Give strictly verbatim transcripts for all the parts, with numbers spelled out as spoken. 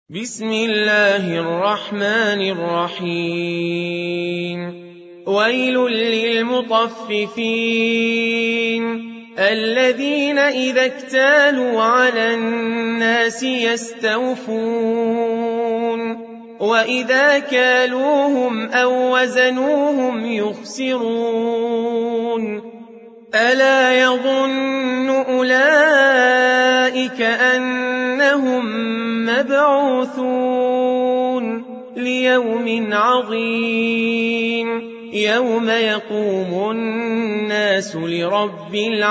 بسم الله الرحمن الرحيم ويل للمطففين الذين إذا اكتالوا على الناس يستوفون وإذا كالوهم أو وزنوهم يخسرون ألا يظن أولئك أنهم مبعوثون ليوم عظيم يوم يقوم الناس لرب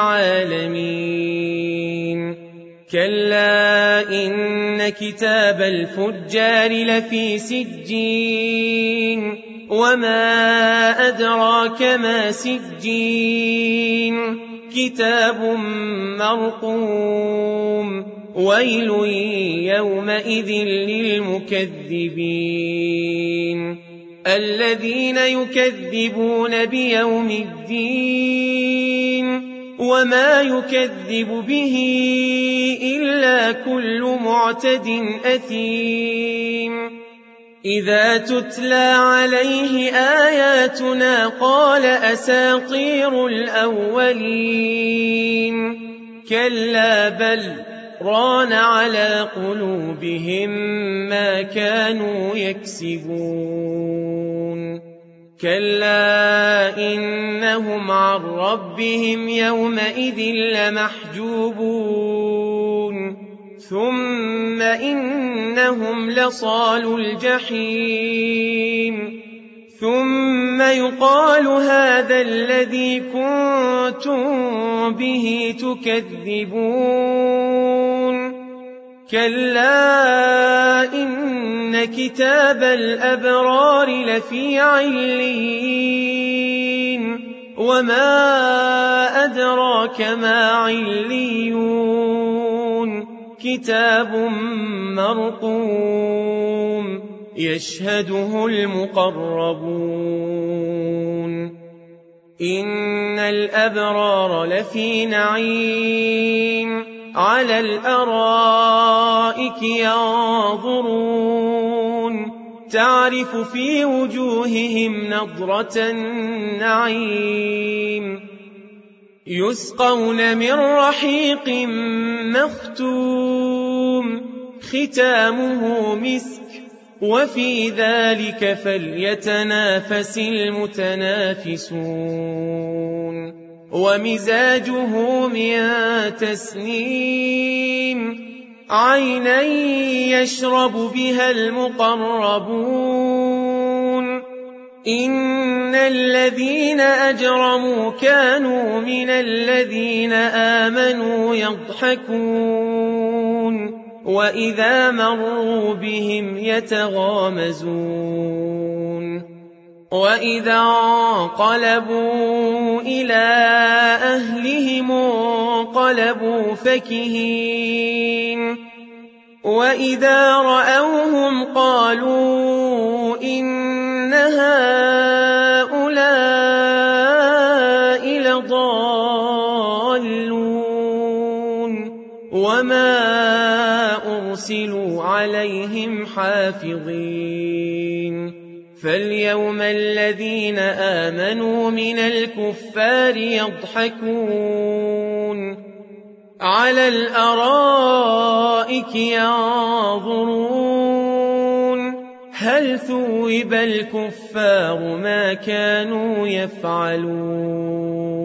العالمين كلا إن كتاب الفجار لفي سجين وما أدراك ما سجين كتاب مرقوم ويل يومئذ للمكذبين الذين يكذبون بيوم الدين وما يكذب به إلا كل معتد أثيم إذا تتلى عليه آياتنا قال أساطير الأولين كلا بل ران على قلوبهم ما كانوا يكسبون كلا إنهم عن ربهم يومئذ لمحجوبون ثم إنهم لصالو الجحيم ثم يقال هذا الذي كنتم به تكذبون كلا إن كتاب الأبرار لفي عليين وما أدراك ما عليون كتاب مرقوم يشهده المقربون إن الأبرار لفي نعيم على الأرائك ينظرون تعرف في وجوههم نضرة النعيم يسقون من رحيق مختوم ختامه مسك وفي ذلك فليتنافس المتنافسون ومزاجه من تسنيم عينا يشرب بها المقربون إن الذين أجرموا كانوا من الذين آمنوا يضحكون وإذا مروا بهم يتغامزون وإذا انقلبوا إلى أهلهم انقلبوا فكهين وإذا رأوهم قالوا إن هؤلاء لضالون وما أرسلوا عليهم حافظين فاليوم الذين آمنوا من الكفار يضحكون على الأرائك ينظرون هل ثوب الكفار ما كانوا يفعلون